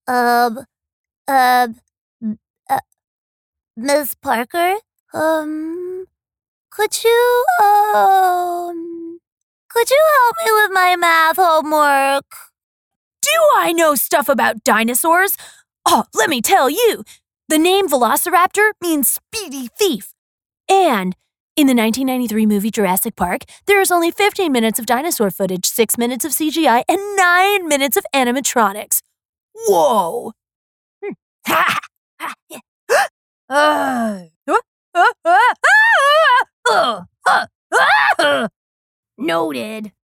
Um, um, m- uh, Miss Parker? Could you, could you help me with my math homework? Do I know stuff about dinosaurs? Oh, let me tell you. The name Velociraptor means speedy thief. And in the 1993 movie Jurassic Park, there is only 15 minutes of dinosaur footage, 6 minutes of CGI, and 9 minutes of animatronics. Whoa! Noted.